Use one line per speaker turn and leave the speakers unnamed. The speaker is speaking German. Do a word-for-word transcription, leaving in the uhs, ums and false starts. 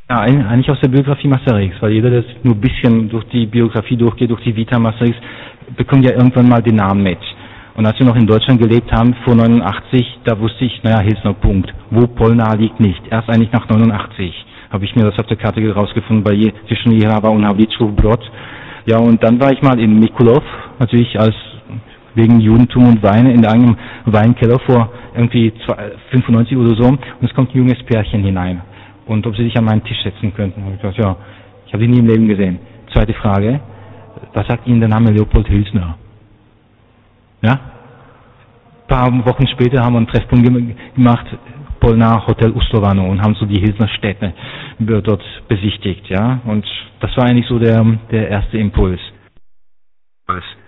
Ja, eigentlich aus der Biografie Masaryks, weil jeder, der nur ein bisschen durch die Biografie durchgeht, durch die Vita Masaryks, bekommt ja irgendwann mal den Namen mit. Und als wir noch in Deutschland gelebt haben, vor neunundachtzig, da wusste ich, naja, Hilsner, Punkt. Wo Polnaar liegt nicht. Erst eigentlich nach neunundachtzig habe ich mir das auf der Karte rausgefunden, bei je, zwischen Jihlava und Havlíčkův Brod. Ja, und dann war ich mal in Mikulov, natürlich als wegen Judentum und Wein in einem Weinkeller vor irgendwie fünfundneunzig oder so. Und es kommt ein junges Pärchen hinein. Und ob sie sich an meinen Tisch setzen könnten. Und ich gesagt, ja, ich habe sie nie im Leben gesehen. Zweite Frage, was sagt Ihnen der Name Leopold Hilsner? Ja? Ein paar Wochen später haben wir einen Treffpunkt gemacht, Polnaar Hotel Ustrovano, und haben so die Hilsner Städte dort besichtigt. Ja? Und das war eigentlich so der, der erste Impuls.